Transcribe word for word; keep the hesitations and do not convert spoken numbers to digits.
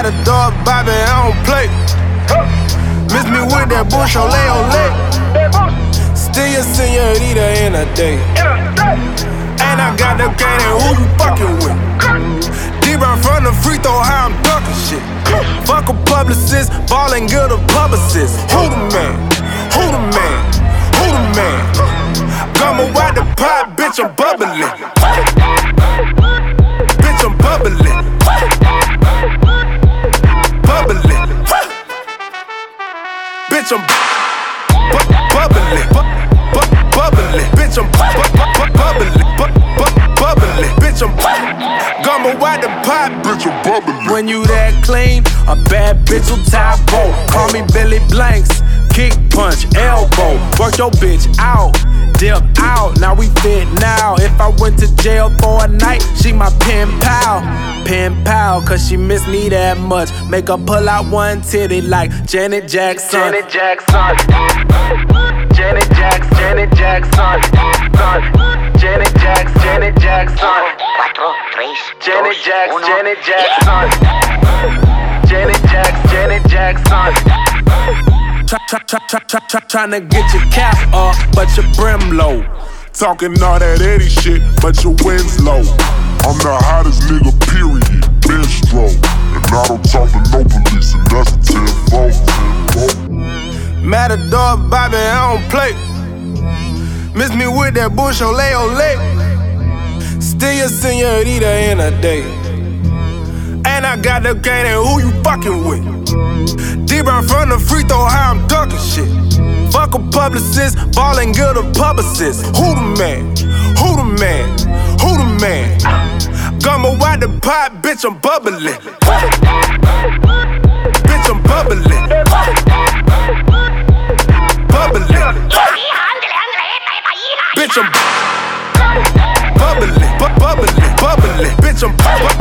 Matador, Bobby, I don't play. Miss me with that bush, ole, ole. Still your senorita in a day. And I got the game, and who you fucking with? D-Brown from the free throw, how I'm dunking shit. Fuck a publicist, ball and get a publicist. Who the man? Who the man? Who the man? Gumma white the pot, bitch, I'm bubbling. Bitch, I'm bubbling. Bubbling. Bitch, I'm bubbling. Bubbling. Bitch, I'm bubbling. Bubbling. Bitch, I'm gumma white the pot. Bitch, I'm bubbling. When you that clean, a bad bitch will top roll. Call me Billy Blanks. Kick, punch, elbow, work your bitch out, dip out, now we fit now. If I went to jail for a night, she my pen pal, pen pal, cause she miss me that much. Make her pull out one titty like Janet Jackson. Janet Jackson. Janet Jackson. Janet Jackson. Janet Jackson. Janet Jackson. Janet Jackson. Janet Jackson. Janet Jackson. Janet Jackson. Try, try, try, try, try, try, tryna get your cap up, but your brim low. Talking all that Eddie shit, but your wind's low. I'm the hottest nigga, period, Bistro. And I don't talk to no police, and that's a ten-fold. Matador, Bobby, I don't play. Miss me with that bush, ole, ole. Still your senorita in a day. And I got the game, and who you fucking with? D-Brown from the free throw, how I'm dunking shit. Fuck a publicist, ball and get a publicist. Who the man? Who the man? Who the man? Gumma white the pot, bitch, I'm bubbling. Bitch, I'm bubbling. Bubbling. Bitch, I'm bubbling. Bubbling. Bubbling. Bitch, I'm bubbling.